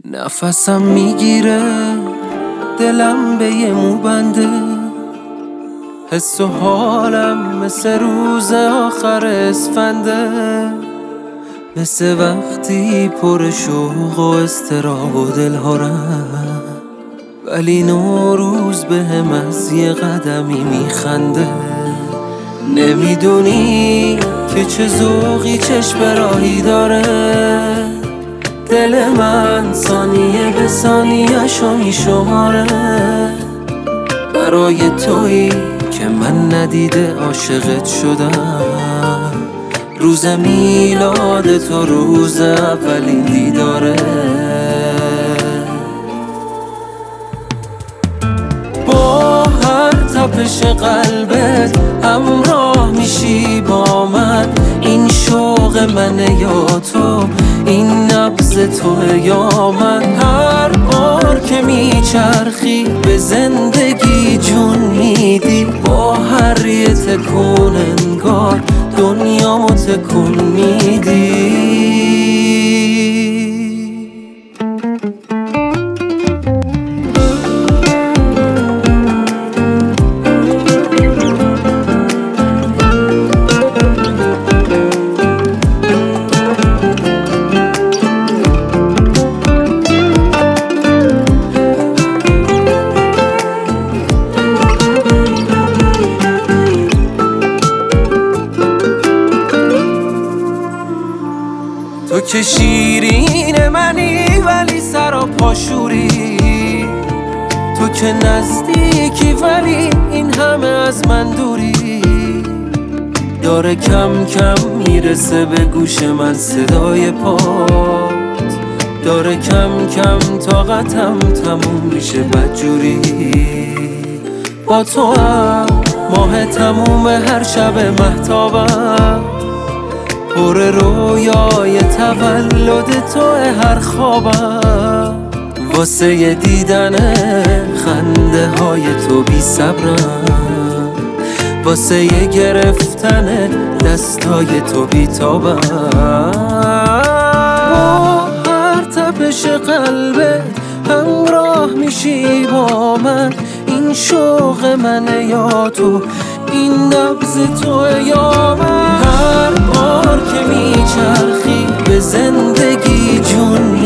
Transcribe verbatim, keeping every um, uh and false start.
نفسم میگیره دلم به یه مو بنده، حس و حالم مثل روز آخر اسفنده، مثل وقتی پر شوق و اضطراب و دلهارم، ولی نوروز به هم از یه قدمی میخنده. نمیدونی که چه ذوقی چشم راهی داره، دل من ثانیه به ثانیه شو میشماره، برای تویی که من ندیده عاشقت شدم. روز میلاد تو روز اولین دیداره، با هر تپش قلبت همراه میشی با من. این شوق منه یا تو، این نبض توه یا من. هر بار که میچرخی به زندگی جون میدی، با هر یه تکون انگار دنیامو تکون میدی. تو که شیرین منی ولی سرا پاشوری، تو که نزدیکی ولی این همه از من دوری. داره کم کم میرسه به گوش من صدای پات، داره کم کم طاقتم تموم میشه بدجوری. با تو هم ماه تموم هر شب مهتابم، پر رویای تولد تو هر خوابم. واسه ی دیدن خنده های تو بی صبرم، واسه ی گرفتن دستای تو بی تابم. با هر تپش قلبت همراه میشی با من. این شوق منه یا تو، این نبض تو یا من. هر بار که میچرخی به زندگی جون